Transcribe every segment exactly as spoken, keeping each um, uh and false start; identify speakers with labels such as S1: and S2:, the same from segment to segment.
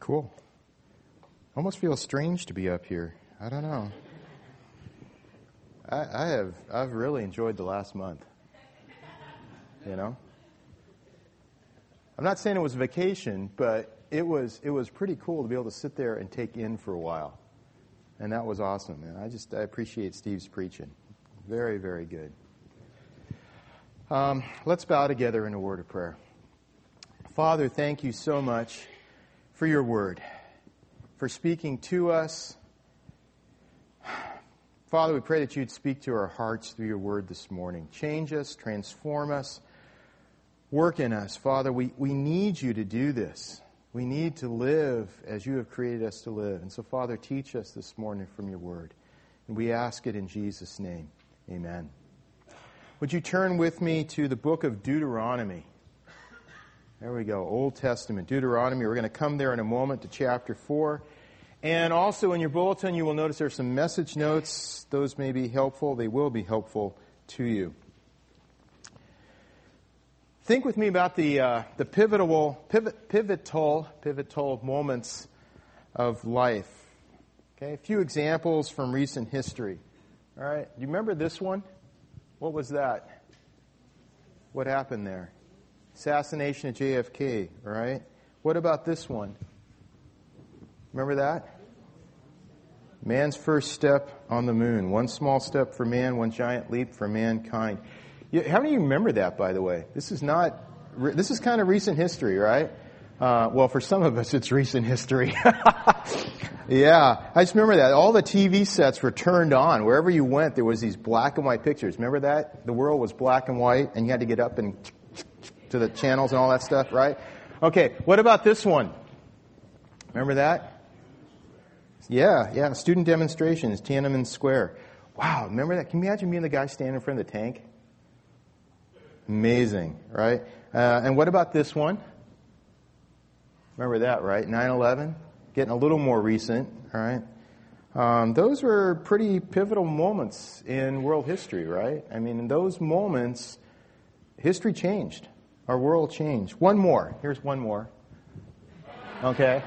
S1: Cool. Almost feels strange to be up here. I don't know. I, I have I've really enjoyed the last month. You know? I'm not saying it was a vacation, but it was it was pretty cool to be able to sit there and take in for a while. And that was awesome. And I just I appreciate Steve's preaching. Very, very good. Um, let's bow together in a word of prayer. Father, thank you so much for your word, for speaking to us. Father, we pray that you'd speak to our hearts through your word this morning. Change us, transform us, work in us. Father, we, we need you to do this. We need to live as you have created us to live. And so, Father, teach us this morning from your word. And we ask it in Jesus' name. Amen. Would you turn with me to the book of Deuteronomy? There we go, Old Testament, Deuteronomy. We're going to come there in a moment to chapter four. And also in your bulletin, you will notice there are some message notes. Those may be helpful. They will be helpful to you. Think with me about the uh, the pivotal, pivot, pivotal, pivotal moments of life. Okay, a few examples from recent history. All right, do you remember this one? What was that? What happened there? Assassination of J F K, all right? What about this one? Remember that? Man's first step on the moon. One small step for man, one giant leap for mankind. You, how many of you remember that, by the way? This is not, this is kind of recent history, right? Uh, well, for some of us, it's recent history. Yeah, I just remember that. All the T V sets were turned on. Wherever you went, there was these black and white pictures. Remember that? The world was black and white, and you had to get up and to the channels and all that stuff, right? Okay, what about this one? Remember that? Yeah, yeah, student demonstrations, Tiananmen Square. Wow, remember that? Can you imagine being the guy standing in front of the tank? Amazing, right? Uh, and what about this one? Remember that, right? nine eleven, getting a little more recent, all right? Um, those were pretty pivotal moments in world history, right? I mean, in those moments, history changed. Our world changed. One more. Here's one more. Okay.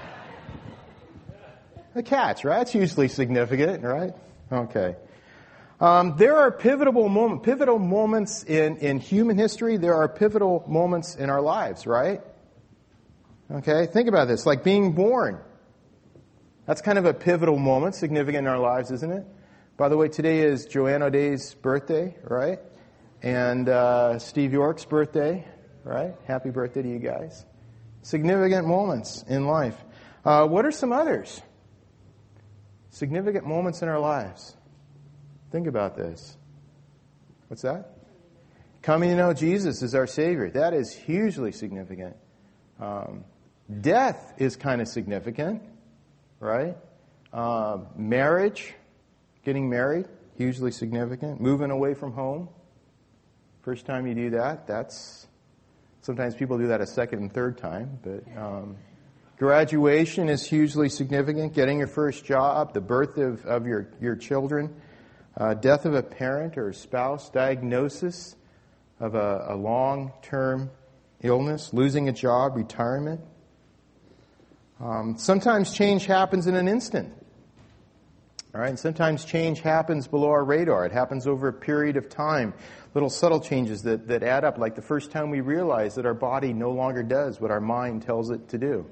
S1: The cats, right? That's usually significant, right? Okay. Um, there are pivotal moments, pivotal moments in, in human history. There are pivotal moments in our lives, right? Okay. Think about this. Like being born. That's kind of a pivotal moment, significant in our lives, isn't it? By the way, today is Joanne O'Day's birthday, right? And uh, Steve York's birthday. Right? Happy birthday to you guys. Significant moments in life. Uh, what are some others? Significant moments in our lives. Think about this. What's that? Coming to know Jesus as our Savior. That is hugely significant. Um, death is kind of significant. Right? Uh, marriage. Getting married. Hugely significant. Moving away from home. First time you do that, that's... Sometimes people do that a second and third time, but um, graduation is hugely significant. Getting your first job, the birth of, of your, your children, uh, death of a parent or a spouse, diagnosis of a, a long-term illness, losing a job, retirement. Um, sometimes change happens in an instant. All right, and sometimes change happens below our radar. It happens over a period of time. Little subtle changes that, that add up, like the first time we realize that our body no longer does what our mind tells it to do.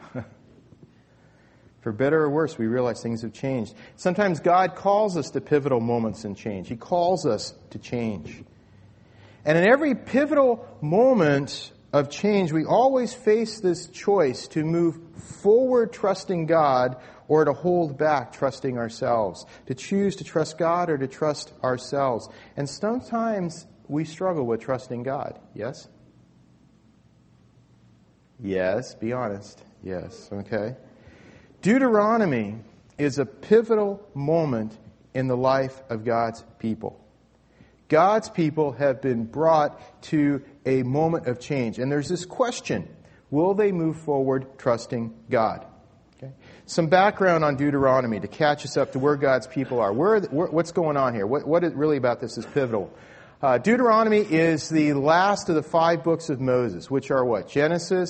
S1: For better or worse, we realize things have changed. Sometimes God calls us to pivotal moments in change. He calls us to change. And in every pivotal moment of change, we always face this choice to move forward trusting God or to hold back trusting ourselves, to choose to trust God or to trust ourselves. And sometimes we struggle with trusting God, yes? Yes, be honest. Yes, okay. Deuteronomy is a pivotal moment in the life of God's people. God's people have been brought to a moment of change. And there's this question, will they move forward trusting God? Okay. Some background on Deuteronomy to catch us up to where God's people are. Where, where, what's going on here? What, what is really about this is pivotal. Uh, Deuteronomy is the last of the five books of Moses, which are what? Genesis,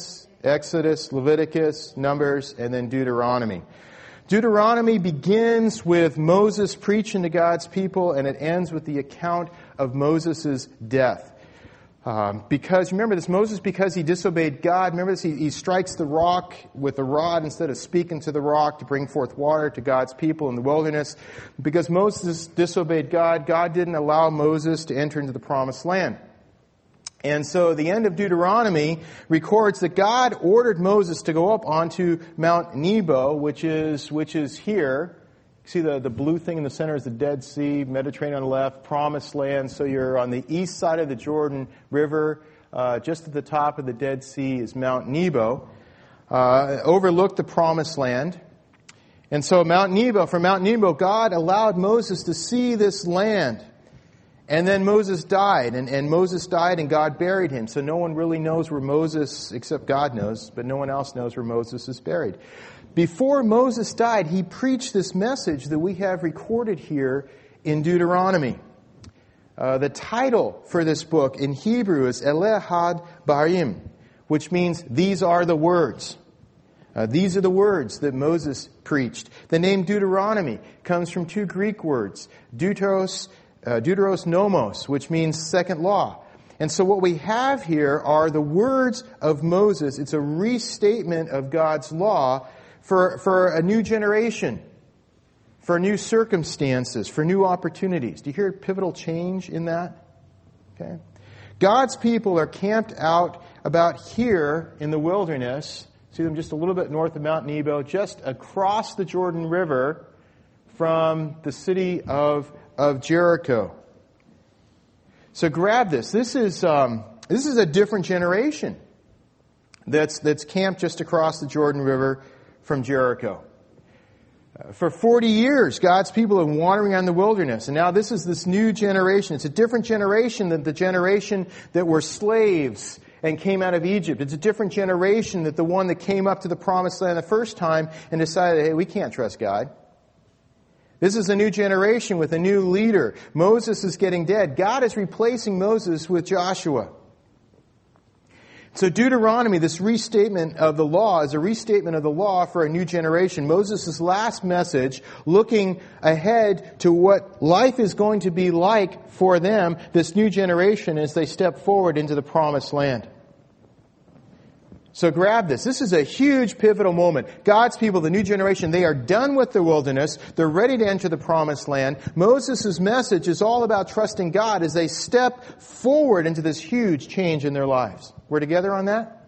S1: Exodus, Leviticus, Numbers, and then Deuteronomy. Deuteronomy begins with Moses preaching to God's people, and it ends with the account of Moses' death. Um, because, remember this, Moses, because he disobeyed God, remember this, he, he strikes the rock with a rod instead of speaking to the rock to bring forth water to God's people in the wilderness. Because Moses disobeyed God, God didn't allow Moses to enter into the promised land. And so the end of Deuteronomy records that God ordered Moses to go up onto Mount Nebo, which is, which is here. See the, the blue thing in the center is the Dead Sea, Mediterranean on the left, Promised Land. So you're on the east side of the Jordan River. Uh, just at the top of the Dead Sea is Mount Nebo. Uh, overlooked the Promised Land. And so Mount Nebo, from Mount Nebo, God allowed Moses to see this land. And then Moses died, and, and Moses died and God buried him. So no one really knows where Moses, except God knows, but no one else knows where Moses is buried. Before Moses died, he preached this message that we have recorded here in Deuteronomy. Uh, the title for this book in Hebrew is Ele HaDbarim, which means these are the words. Uh, these are the words that Moses preached. The name Deuteronomy comes from two Greek words, deuteros, uh, deuteros nomos, which means second law. And so what we have here are the words of Moses. It's a restatement of God's law for, for a new generation, for new circumstances, for new opportunities. Do you hear pivotal change in that? Okay. God's people are camped out about here in the wilderness. See them just a little bit north of Mount Nebo, just across the Jordan River from the city of, of Jericho. So grab this. This is um, this is a different generation that's that's camped just across the Jordan River from Jericho. Uh, for forty years, God's people have been wandering on the wilderness, and now this is this new generation. It's a different generation than the generation that were slaves and came out of Egypt. It's a different generation than the one that came up to the Promised Land the first time and decided, hey, we can't trust God. This is a new generation with a new leader. Moses is getting dead. God is replacing Moses with Joshua. So Deuteronomy, this restatement of the law, is a restatement of the law for a new generation. Moses' last message, looking ahead to what life is going to be like for them, this new generation, as they step forward into the Promised Land. So grab this. This is a huge pivotal moment. God's people, the new generation, they are done with the wilderness. They're ready to enter the Promised Land. Moses' message is all about trusting God as they step forward into this huge change in their lives. We're together on that?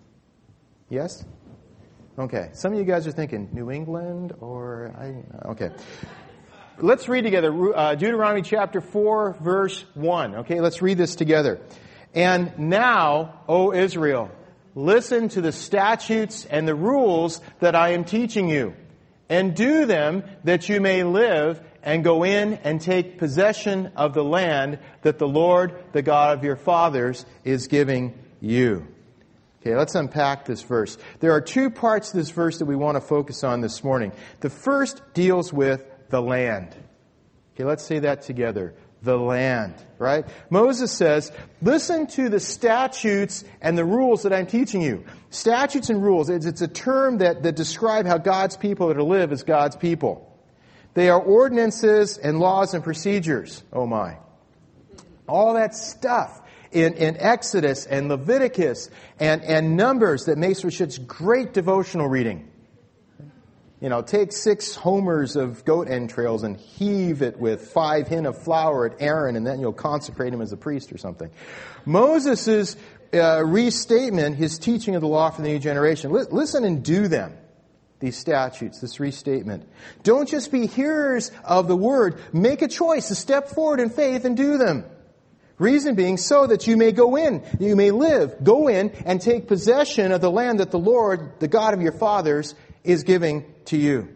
S1: Yes? Okay. Some of you guys are thinking, New England or... I, okay. Let's read together uh, Deuteronomy chapter four, verse one. Okay, let's read this together. And now, O Israel, listen to the statutes and the rules that I am teaching you, and do them that you may live and go in and take possession of the land that the Lord, the God of your fathers, is giving you. Okay, let's unpack this verse. There are two parts to this verse that we want to focus on this morning. The first deals with the land. Okay, let's say that together. The land, right? Moses says, listen to the statutes and the rules that I'm teaching you. Statutes and rules, it's, it's a term that, that describe how God's people are to live as God's people. They are ordinances and laws and procedures. Oh my. All that stuff in, in Exodus and Leviticus and, and Numbers that makes for such great devotional reading. You know, take six homers of goat entrails and heave it with five hin of flour at Aaron, and then you'll consecrate him as a priest or something. Moses' uh, restatement, his teaching of the law for the new generation. L- listen and do them, these statutes, this restatement. Don't just be hearers of the word. Make a choice to step forward in faith and do them. Reason being, so that you may go in, you may live, go in and take possession of the land that the Lord, the God of your fathers, is giving to you.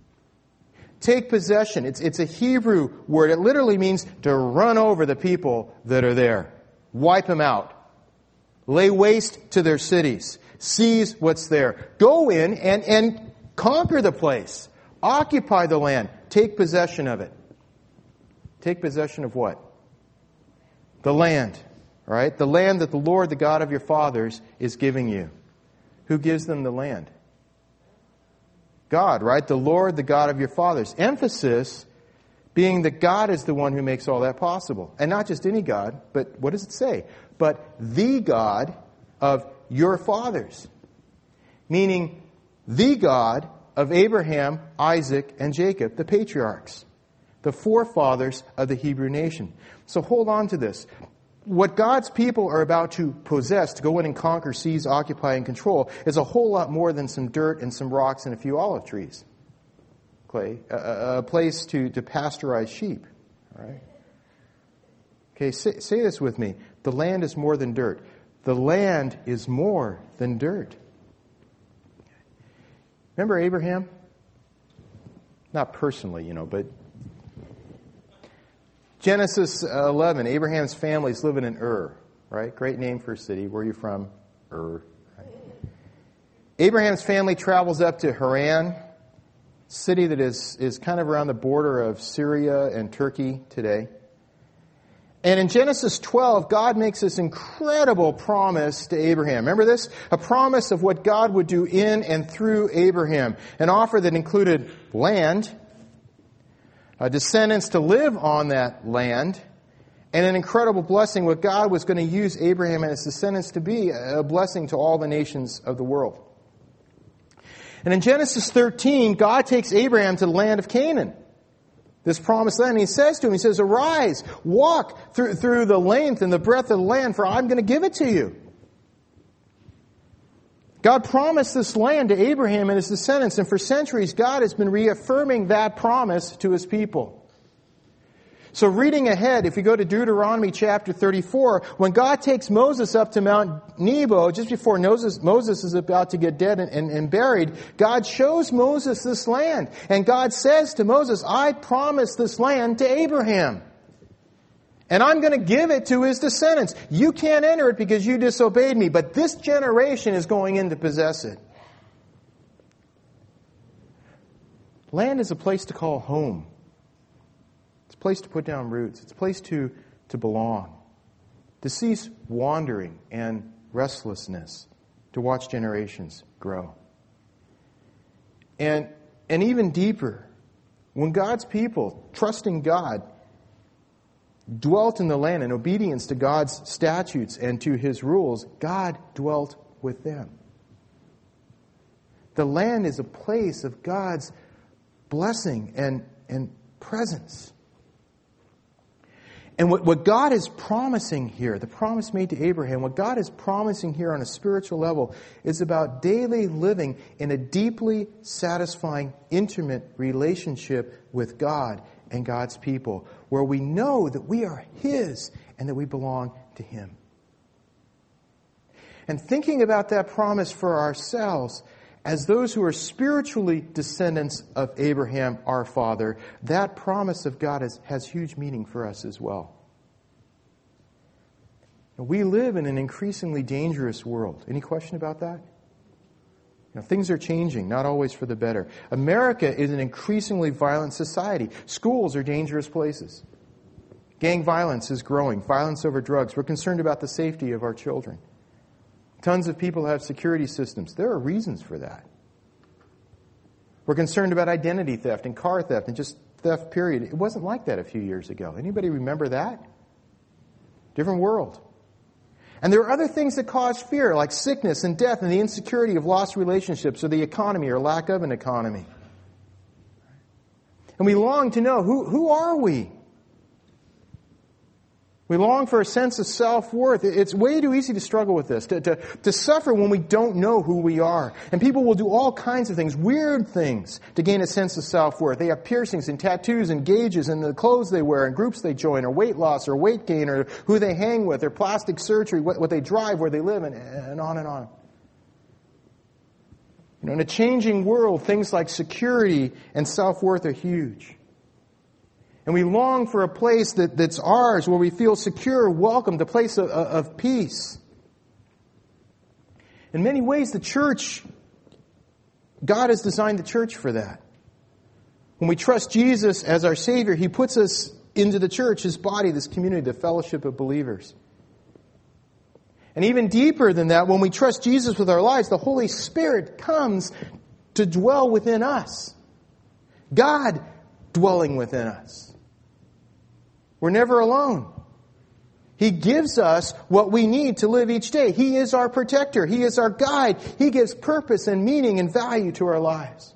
S1: Take possession. It's, it's a Hebrew word. It literally means to run over the people that are there. Wipe them out. Lay waste to their cities. Seize what's there. Go in and, and conquer the place. Occupy the land. Take possession of it. Take possession of what? The land. Right? The land that the Lord, the God of your fathers, is giving you. Who gives them the land? God, right? The Lord, the God of your fathers. Emphasis being that God is the one who makes all that possible. And not just any God, but what does it say? But the God of your fathers. Meaning the God of Abraham, Isaac, and Jacob, the patriarchs. The forefathers of the Hebrew nation. So hold on to this. What God's people are about to possess, to go in and conquer, seize, occupy, and control, is a whole lot more than some dirt and some rocks and a few olive trees. Clay, a, a place to, to pasteurize sheep. All right? Okay, say, say this with me. The land is more than dirt. The land is more than dirt. Remember Abraham? Not personally, you know, but Genesis eleven, Abraham's family is living in Ur, right? Great name for a city. Where are you from? Ur. Right? Abraham's family travels up to Haran, city that is, is kind of around the border of Syria and Turkey today. And in Genesis twelve, God makes this incredible promise to Abraham. Remember this? A promise of what God would do in and through Abraham. An offer that included land, Uh, descendants to live on that land, and an incredible blessing. What God was going to use Abraham and his descendants to be a blessing to all the nations of the world. And in Genesis thirteen, God takes Abraham to the land of Canaan, this promised land. And he says to him, he says, "Arise, walk through, through the length and the breadth of the land, for I'm going to give it to you." God promised this land to Abraham and his descendants, and for centuries God has been reaffirming that promise to His people. So reading ahead, if you go to Deuteronomy chapter thirty-four, when God takes Moses up to Mount Nebo, just before Moses, Moses is about to get dead and, and, and buried, God shows Moses this land. And God says to Moses, "I promised this land to Abraham. And I'm going to give it to his descendants. You can't enter it because you disobeyed me, but this generation is going in to possess it." Land is a place to call home. It's a place to put down roots. It's a place to, to belong. To cease wandering and restlessness. To watch generations grow. And, and even deeper, when God's people, trusting God, dwelt in the land in obedience to God's statutes and to His rules, God dwelt with them. The land is a place of God's blessing and, and presence. And what, what God is promising here, the promise made to Abraham, what God is promising here on a spiritual level is about daily living in a deeply satisfying, intimate relationship with God and God's people, where we know that we are His and that we belong to Him. And thinking about that promise for ourselves, as those who are spiritually descendants of Abraham, our father, that promise of God is, has huge meaning for us as well. We live in an increasingly dangerous world. Any question about that? You know, things are changing, not always for the better. America is an increasingly violent society. Schools are dangerous places. Gang violence is growing. Violence over drugs. We're concerned about the safety of our children. Tons of people have security systems. There are reasons for that. We're concerned about identity theft and car theft and just theft, period. It wasn't like that a few years ago. Anybody remember that? Different world. And there are other things that cause fear, like sickness and death and the insecurity of lost relationships or the economy or lack of an economy. And we long to know, who, who are we? We long for a sense of self-worth. It's way too easy to struggle with this, to, to, to suffer when we don't know who we are. And people will do all kinds of things, weird things, to gain a sense of self-worth. They have piercings and tattoos and gauges and the clothes they wear and groups they join or weight loss or weight gain or who they hang with or plastic surgery, what, what they drive, where they live, and, and on and on. You know, in a changing world, things like security and self-worth are huge. And we long for a place that, that's ours, where we feel secure, welcomed, a place of, of peace. In many ways, the church, God has designed the church for that. When we trust Jesus as our Savior, He puts us into the church, His body, this community, the fellowship of believers. And even deeper than that, when we trust Jesus with our lives, the Holy Spirit comes to dwell within us. God dwelling within us. We're never alone. He gives us what we need to live each day. He is our protector. He is our guide. He gives purpose and meaning and value to our lives.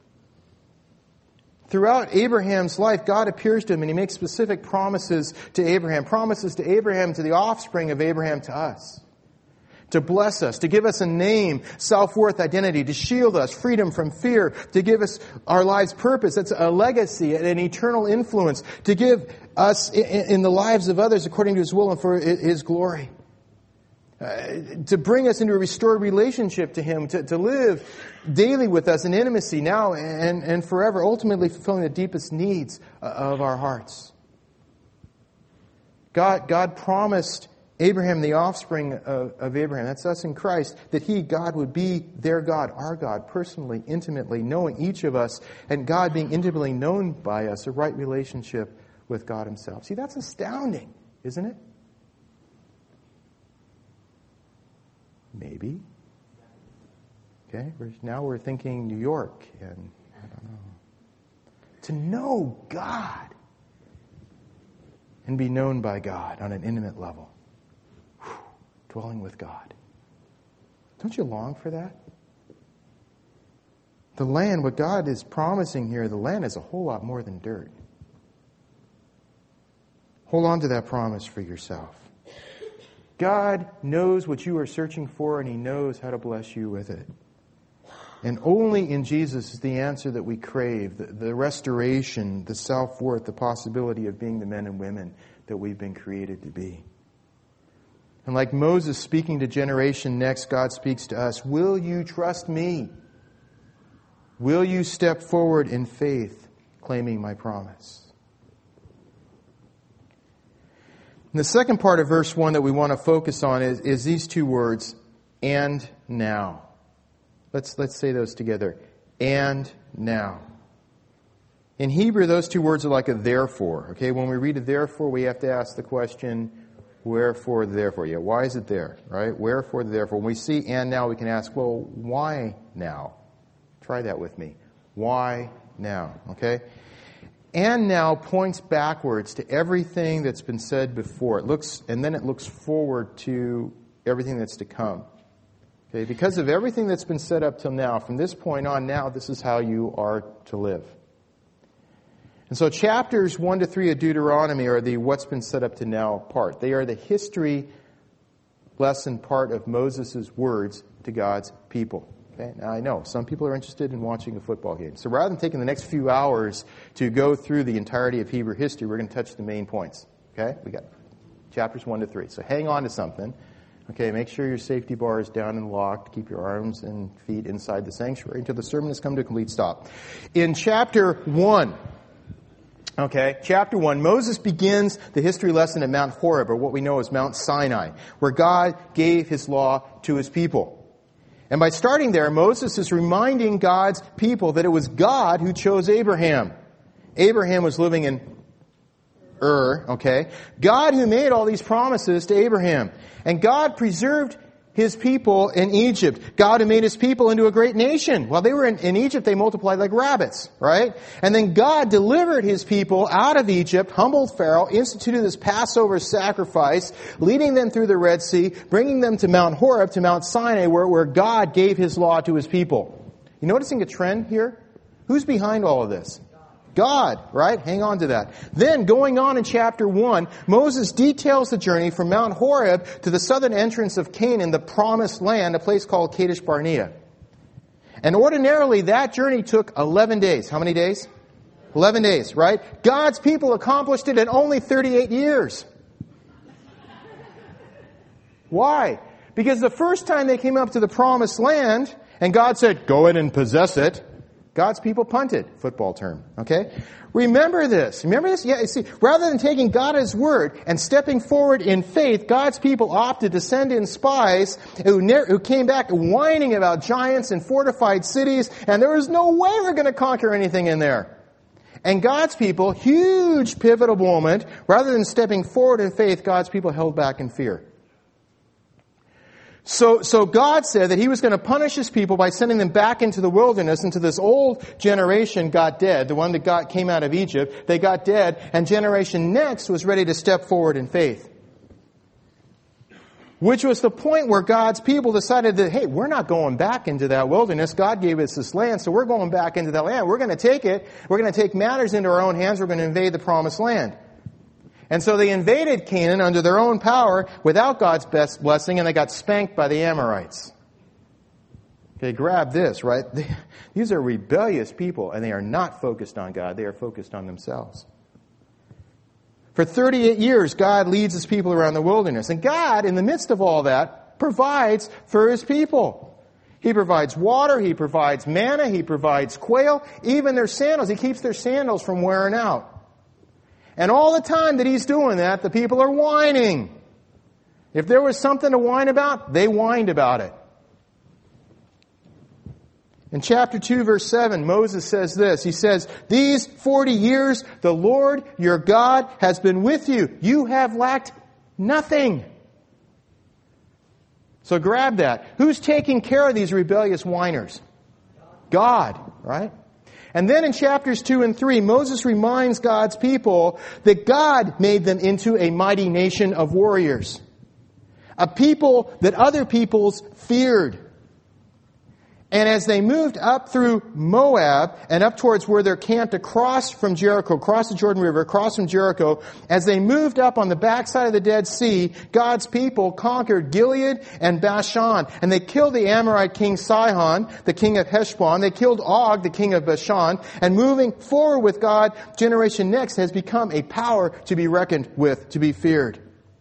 S1: Throughout Abraham's life, God appears to him and He makes specific promises to Abraham. Promises to Abraham, to the offspring of Abraham, to us. To bless us, to give us a name, self-worth, identity, to shield us, freedom from fear, to give us our lives purpose. That's a legacy, an eternal influence, to give us in the lives of others according to His will and for His glory. Uh, to bring us into a restored relationship to Him, to, to live daily with us in intimacy now and, and forever, ultimately fulfilling the deepest needs of our hearts. God, God promised Abraham, the offspring of, of Abraham, that's us in Christ, that He, God, would be their God, our God, personally, intimately, knowing each of us, and God being intimately known by us, a right relationship with God Himself. See, that's astounding, isn't it? Maybe. Okay, we're, now we're thinking New York, and I don't know. To know God and be known by God on an intimate level. Dwelling with God. Don't you long for that? The land, what God is promising here, the land is a whole lot more than dirt. Hold on to that promise for yourself. God knows what you are searching for, and He knows how to bless you with it. And only in Jesus is the answer that we crave, the, the restoration, the self-worth, the possibility of being the men and women that we've been created to be. And like Moses speaking to generation next, God speaks to us. Will you trust me? Will you step forward in faith, claiming my promise? And the second part of verse one that we want to focus on is, is these two words, and now. Let's, let's say those together. And now. In Hebrew, those two words are like a therefore. Okay, when we read a therefore, we have to ask the question, wherefore the therefore? Yeah, why is it there? Right? Wherefore the therefore? When we see and now, we can ask, well, why now? Try that with me. Why now? Okay? And now points backwards to everything that's been said before. It looks, and then it looks forward to everything that's to come. Okay? Because of everything that's been said up till now, from this point on now, this is how you are to live. And so chapters one to three of Deuteronomy are the what's been said up to now part. They are the history lesson part of Moses' words to God's people. Okay? Now I know some people are interested in watching a football game. So rather than taking the next few hours to go through the entirety of Hebrew history, we're going to touch the main points. Okay? We got chapters one to three. So hang on to something. Okay, make sure your safety bar is down and locked. Keep your arms and feet inside the sanctuary until the sermon has come to a complete stop. In chapter one, Okay, chapter one, Moses begins the history lesson at Mount Horeb, or what we know as Mount Sinai, where God gave His law to His people. And by starting there, Moses is reminding God's people that it was God who chose Abraham. Abraham was living in Ur, okay? God who made all these promises to Abraham. And God preserved His people in Egypt. God who made His people into a great nation. While they were in, in Egypt, they multiplied like rabbits, right? And then God delivered His people out of Egypt, humbled Pharaoh, instituted this Passover sacrifice, leading them through the Red Sea, bringing them to Mount Horeb, to Mount Sinai, where, where God gave His law to His people. You noticing a trend here? Who's behind all of this? God, right? Hang on to that. Then, going on in chapter one, Moses details the journey from Mount Horeb to the southern entrance of Canaan, the promised land, a place called Kadesh Barnea. And ordinarily, that journey took eleven days. How many days? eleven days, right? God's people accomplished it in only thirty-eight years. Why? Because the first time they came up to the promised land, and God said, go in and possess it, God's people punted, football term, okay? Remember this. Remember this? Yeah, you see, rather than taking God at His word and stepping forward in faith, God's people opted to send in spies who, ne- who came back whining about giants and fortified cities, and there was no way we're going to conquer anything in there. And God's people, huge pivotal moment, rather than stepping forward in faith, God's people held back in fear. So, so God said that He was going to punish His people by sending them back into the wilderness, into this old generation got dead, the one that got, came out of Egypt. They got dead, and generation next was ready to step forward in faith. Which was the point where God's people decided that, hey, we're not going back into that wilderness. God gave us this land, so we're going back into that land. We're going to take it. We're going to take matters into our own hands. We're going to invade the promised land. And so they invaded Canaan under their own power without God's best blessing, and they got spanked by the Amorites. Okay, grab this, right? These are rebellious people, and they are not focused on God. They are focused on themselves. For thirty-eight years, God leads His people around the wilderness. And God, in the midst of all that, provides for His people. He provides water, He provides manna, He provides quail, even their sandals. He keeps their sandals from wearing out. And all the time that He's doing that, the people are whining. If there was something to whine about, they whined about it. In chapter two, verse seven, Moses says this. He says, "These forty years the Lord your God has been with you. You have lacked nothing." So grab that. Who's taking care of these rebellious whiners? God, right? And then in chapters two and three, Moses reminds God's people that God made them into a mighty nation of warriors. A people that other peoples feared. And as they moved up through Moab and up towards where they're camped across from Jericho, across the Jordan River, across from Jericho, as they moved up on the backside of the Dead Sea, God's people conquered Gilead and Bashan. And they killed the Amorite king Sihon, the king of Heshbon. They killed Og, the king of Bashan. And moving forward with God, generation next has become a power to be reckoned with, to be feared.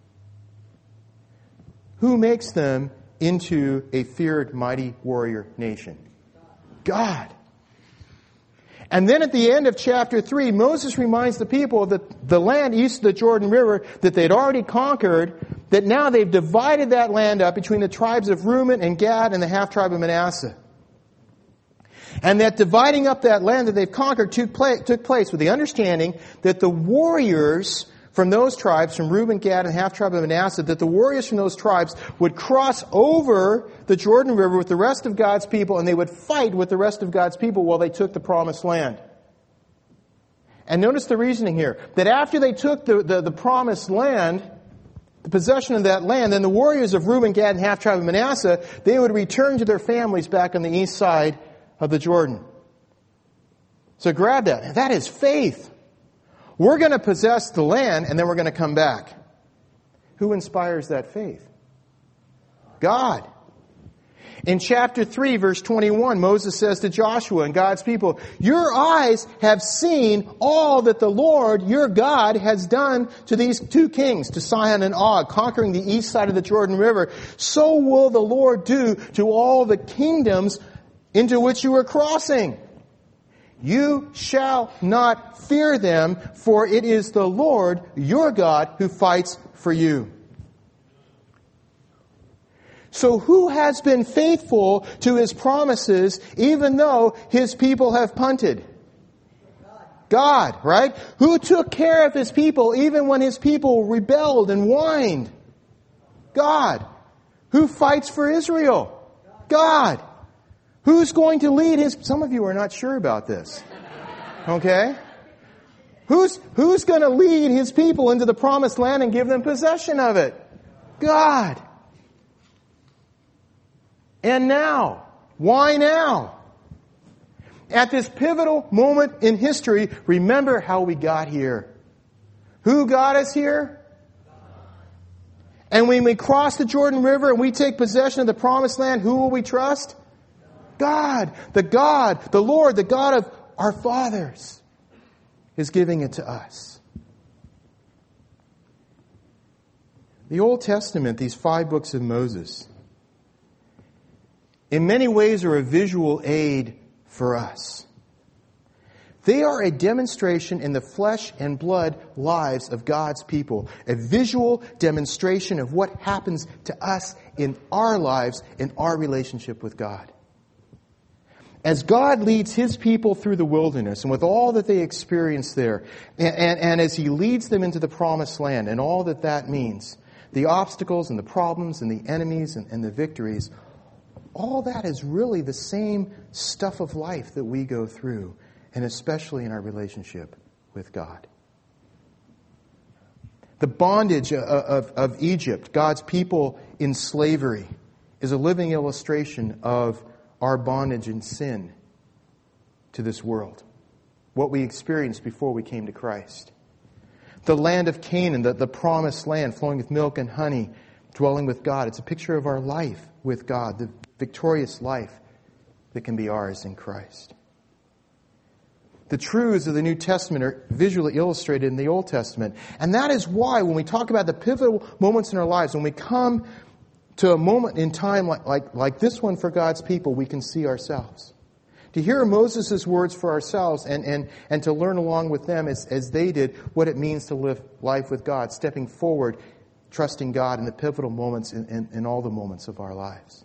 S1: Who makes them into a feared, mighty warrior nation? God. And then at the end of chapter three, Moses reminds the people that the land east of the Jordan River that they'd already conquered, that now they've divided that land up between the tribes of Reuben and Gad and the half-tribe of Manasseh. And that dividing up that land that they've conquered took place with the understanding that the warriors from those tribes, from Reuben, Gad, and half-tribe of Manasseh, that the warriors from those tribes would cross over the Jordan River with the rest of God's people, and they would fight with the rest of God's people while they took the promised land. And notice the reasoning here, that after they took the, the, the promised land, the possession of that land, then the warriors of Reuben, Gad, and half-tribe of Manasseh, they would return to their families back on the east side of the Jordan. So grab that. That is faith. We're going to possess the land, and then we're going to come back. Who inspires that faith? God. In chapter three, verse twenty-one, Moses says to Joshua and God's people, "Your eyes have seen all that the Lord, your God, has done to these two kings, to Sihon and Og, conquering the east side of the Jordan River. So will the Lord do to all the kingdoms into which you are crossing. You shall not fear them, for it is the Lord your God who fights for you." So who has been faithful to His promises even though His people have punted? God, right? Who took care of His people even when His people rebelled and whined? God. Who fights for Israel? God. Who's going to lead His... Some of you are not sure about this. Okay? Who's, who's going to lead His people into the promised land and give them possession of it? God. And now, why now? At this pivotal moment in history, remember how we got here. Who got us here? And when we cross the Jordan River and we take possession of the promised land, who will we trust? God, the God, the Lord, the God of our fathers is giving it to us. The Old Testament, these five books of Moses, in many ways are a visual aid for us. They are a demonstration in the flesh and blood lives of God's people. A visual demonstration of what happens to us in our lives, in our relationship with God. As God leads His people through the wilderness and with all that they experience there, and, and, and as He leads them into the promised land and all that that means, The obstacles and the problems and the enemies and, and the victories, all that is really the same stuff of life that we go through, and especially in our relationship with God. The bondage of, of, of Egypt, God's people in slavery, is a living illustration of our bondage and sin to this world. What we experienced before we came to Christ. The land of Canaan, the, the promised land flowing with milk and honey, dwelling with God. It's a picture of our life with God, the victorious life that can be ours in Christ. The truths of the New Testament are visually illustrated in the Old Testament. And that is why when we talk about the pivotal moments in our lives, when we come to a moment in time like, like, like this one for God's people, we can see ourselves. To hear Moses' words for ourselves and, and, and to learn along with them as, as they did what it means to live life with God, stepping forward, trusting God in the pivotal moments in, in, in all the moments of our lives.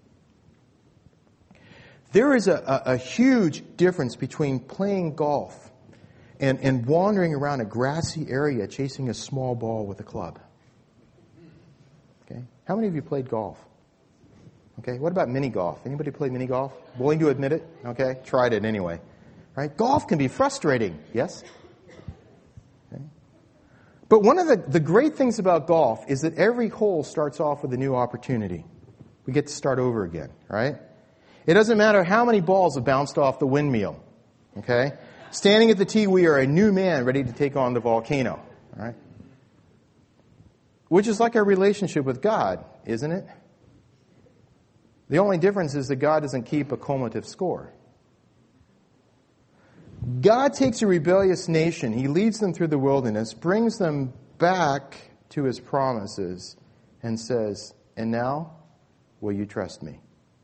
S1: There is a, a, a huge difference between playing golf and, and wandering around a grassy area chasing a small ball with a club. Okay? How many of you played golf? Okay, what about mini golf? Anybody play mini golf? Willing to admit it? Okay, tried it anyway. Right? Golf can be frustrating, yes? Okay. But one of the, the great things about golf is that every hole starts off with a new opportunity. We get to start over again, right? It doesn't matter how many balls have bounced off the windmill, okay? Standing at the tee, we are a new man ready to take on the volcano, all right? Which is like our relationship with God, isn't it? The only difference is that God doesn't keep a cumulative score. God takes a rebellious nation, He leads them through the wilderness, brings them back to His promises, and says, "And now, will you trust me?"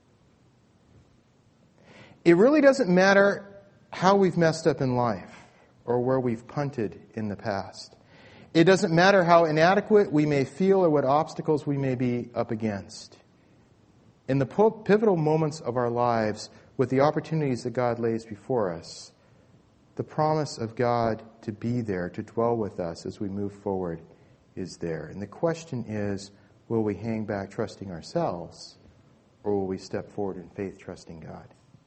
S1: It really doesn't matter how we've messed up in life or where we've punted in the past. It doesn't matter how inadequate we may feel or what obstacles we may be up against. In the pivotal moments of our lives, with the opportunities that God lays before us, the promise of God to be there, to dwell with us as we move forward, is there. And the question is, will we hang back trusting ourselves, or will we step forward in faith trusting God?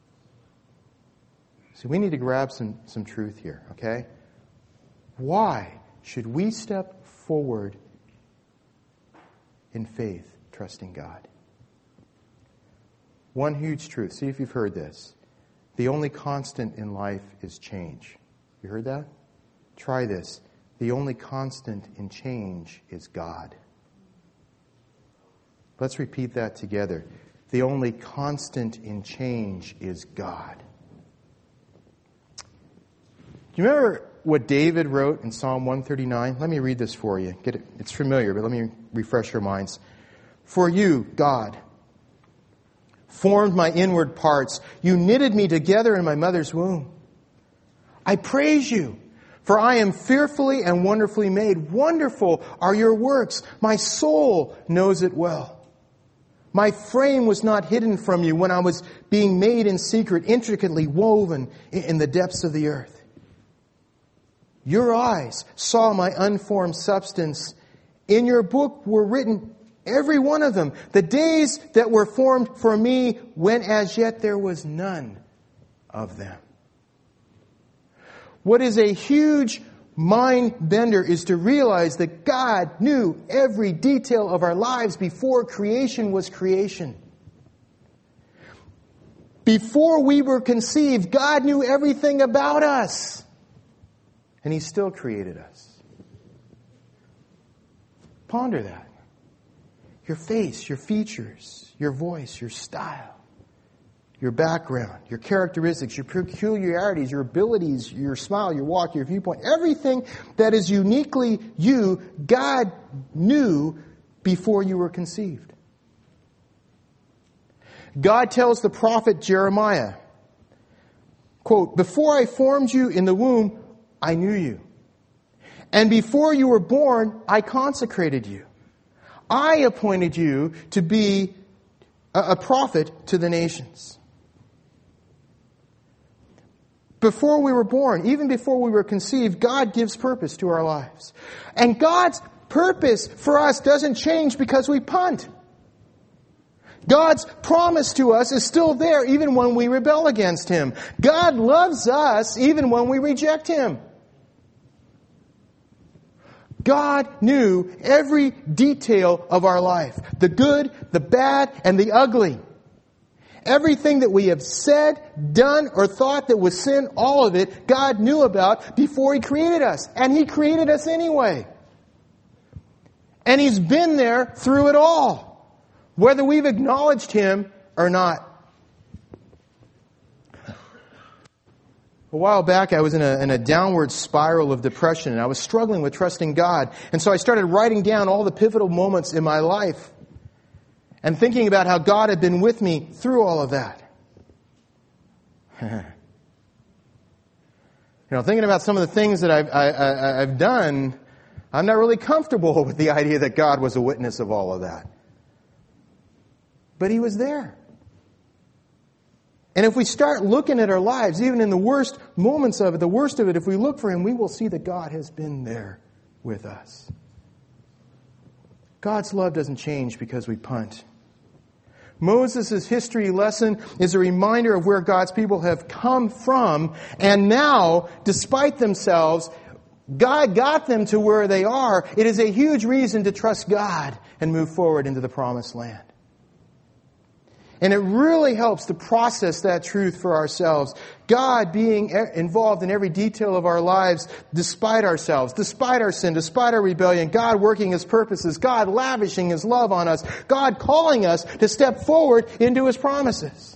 S1: So we need to grab some, some truth here, okay? Why should we step forward in faith trusting God? One huge truth. See if you've heard this. The only constant in life is change. You heard that? Try this. The only constant in change is God. Let's repeat that together. The only constant in change is God. Do you remember what David wrote in Psalm one thirty-nine? Let me read this for you. Get it? It's familiar, but let me refresh your minds. For you, God, formed my inward parts. You knitted me together in my mother's womb. I praise you, for I am fearfully and wonderfully made. Wonderful are your works. My soul knows it well. My frame was not hidden from you when I was being made in secret, intricately woven in the depths of the earth. Your eyes saw my unformed substance. In your book were written, every one of them, the days that were formed for me, when as yet there was none of them. What is a huge mind bender is to realize that God knew every detail of our lives before creation was creation. Before we were conceived, God knew everything about us. And He still created us. Ponder that. Your face, your features, your voice, your style, your background, your characteristics, your peculiarities, your abilities, your smile, your walk, your viewpoint, everything that is uniquely you, God knew before you were conceived. God tells the prophet Jeremiah, quote, "Before I formed you in the womb, I knew you. And before you were born, I consecrated you. I appointed you to be a prophet to the nations." Before we were born, even before we were conceived, God gives purpose to our lives. And God's purpose for us doesn't change because we punt. God's promise to us is still there even when we rebel against Him. God loves us even when we reject Him. God knew every detail of our life. The good, the bad, and the ugly. Everything that we have said, done, or thought that was sin, all of it, God knew about before He created us. And He created us anyway. And He's been there through it all, whether we've acknowledged Him or not. A while back, I was in a, in a downward spiral of depression, and I was struggling with trusting God. And so I started writing down all the pivotal moments in my life and thinking about how God had been with me through all of that. You know, thinking about some of the things that I've, I, I, I've done, I'm not really comfortable with the idea that God was a witness of all of that. But He was there. And if we start looking at our lives, even in the worst moments of it, the worst of it, if we look for Him, we will see that God has been there with us. God's love doesn't change because we punt. Moses' history lesson is a reminder of where God's people have come from, and now, despite themselves, God got them to where they are. It is a huge reason to trust God and move forward into the promised land. And it really helps to process that truth for ourselves. God being involved in every detail of our lives despite ourselves, despite our sin, despite our rebellion. God working His purposes. God lavishing His love on us. God calling us to step forward into His promises.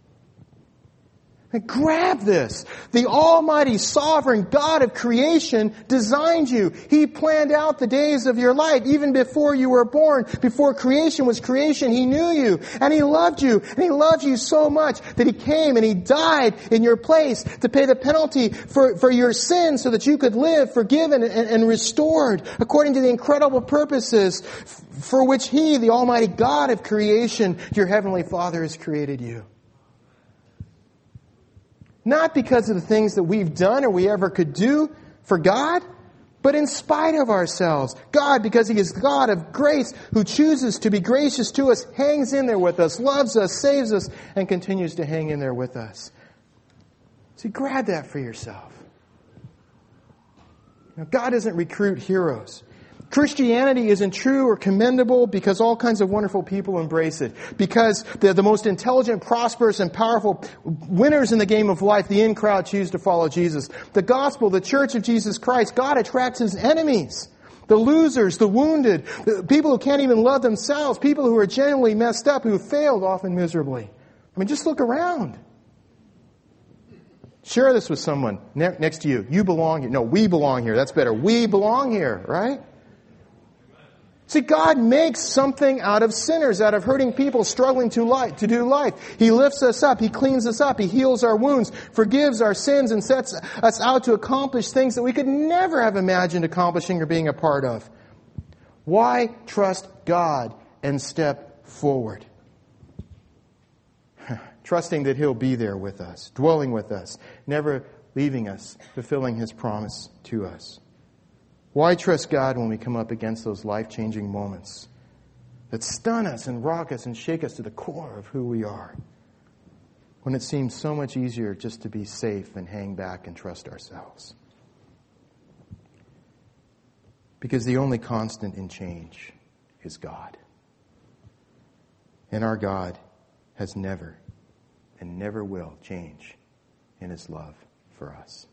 S1: And grab this. The almighty sovereign God of creation designed you. He planned out the days of your life even before you were born. Before creation was creation, He knew you. And He loved you. And He loved you so much that He came and He died in your place to pay the penalty for, for your sins so that you could live forgiven and, and restored according to the incredible purposes for which He, the almighty God of creation, your heavenly Father, has created you. Not because of the things that we've done or we ever could do for God, but in spite of ourselves. God, because He is God of grace, who chooses to be gracious to us, hangs in there with us, loves us, saves us, and continues to hang in there with us. So grab that for yourself. Now, God doesn't recruit heroes. Christianity isn't true or commendable because all kinds of wonderful people embrace it. Because the, the most intelligent, prosperous, and powerful winners in the game of life, the in crowd, choose to follow Jesus. The gospel, the church of Jesus Christ, God attracts His enemies. The losers, the wounded, the people who can't even love themselves, people who are genuinely messed up, who have failed often miserably. I mean, just look around. Share this with someone ne- next to you. You belong here. No, we belong here. That's better. We belong here, right? See, God makes something out of sinners, out of hurting people struggling to life, to do life. He lifts us up. He cleans us up. He heals our wounds, forgives our sins, and sets us out to accomplish things that we could never have imagined accomplishing or being a part of. Why trust God and step forward? Trusting that He'll be there with us, dwelling with us, never leaving us, fulfilling His promise to us. Why trust God when we come up against those life-changing moments that stun us and rock us and shake us to the core of who we are, when it seems so much easier just to be safe and hang back and trust ourselves? Because the only constant in change is God. And our God has never and never will change in His love for us.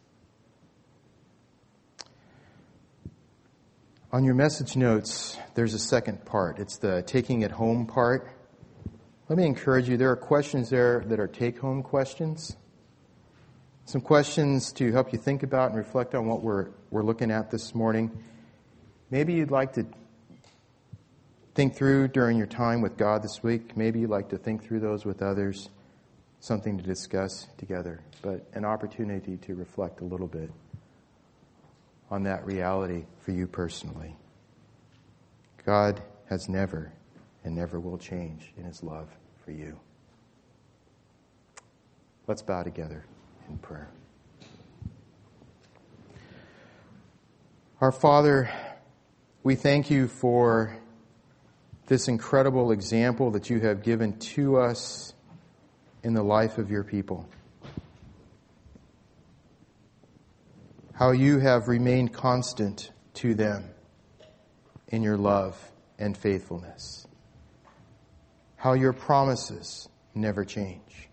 S1: On your message notes, there's a second part. It's the taking it home part. Let me encourage you, there are questions there that are take-home questions. Some questions to help you think about and reflect on what we're we're looking at this morning. Maybe you'd like to think through during your time with God this week. Maybe you'd like to think through those with others. Something to discuss together, but an opportunity to reflect a little bit on that reality for you personally. God has never and never will change in His love for you. Let's bow together in prayer. Our Father, We thank you for this incredible example that you have given to us in the life of your people. How you have remained constant to them in your love and faithfulness. How your promises never change.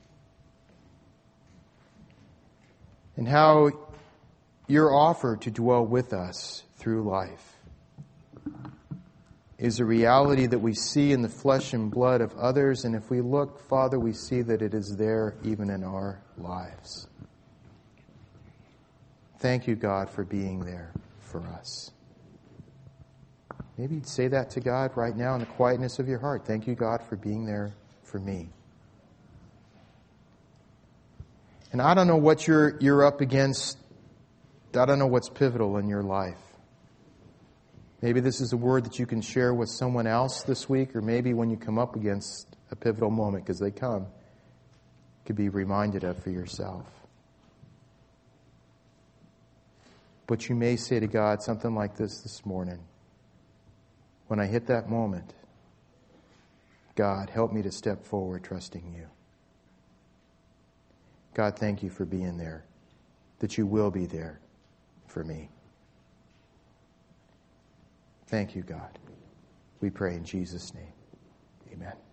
S1: And how your offer to dwell with us through life is a reality that we see in the flesh and blood of others. And if we look, Father, we see that it is there even in our lives. Thank you, God, for being there for us. Maybe you'd say that to God right now in the quietness of your heart. Thank you, God, for being there for me. And I don't know what you're you're up against. I don't know what's pivotal in your life. Maybe this is a word that you can share with someone else this week, or maybe when you come up against a pivotal moment, because they come, you could be reminded of for yourself. But you may say to God something like this this morning. When I hit that moment, God, help me to step forward trusting you. God, thank you for being there, that you will be there for me. Thank you, God. We pray in Jesus' name. Amen.